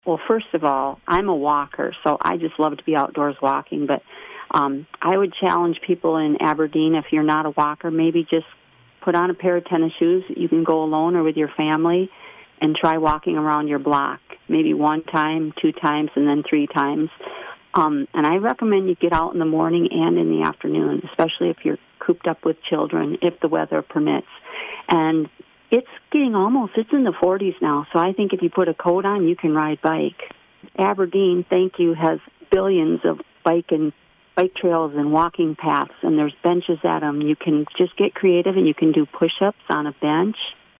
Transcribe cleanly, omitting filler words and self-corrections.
Well, first of all, I'm a walker, so I just love to be outdoors walking. But I would challenge people in Aberdeen, if you're not a walker, maybe just put on a pair of tennis shoes. You can go alone or with your family and try walking around your block, maybe 1 time, 2 times, and then 3 times. And I recommend you get out in the morning and in the afternoon, especially if you're cooped up with children, if the weather permits. And it's getting it's in the 40s now, so I think if you put a coat on, you can ride bike. Aberdeen, thank you, has billions of bike trails and walking paths, and there's benches at them. You can just get creative, and you can do push-ups on a bench.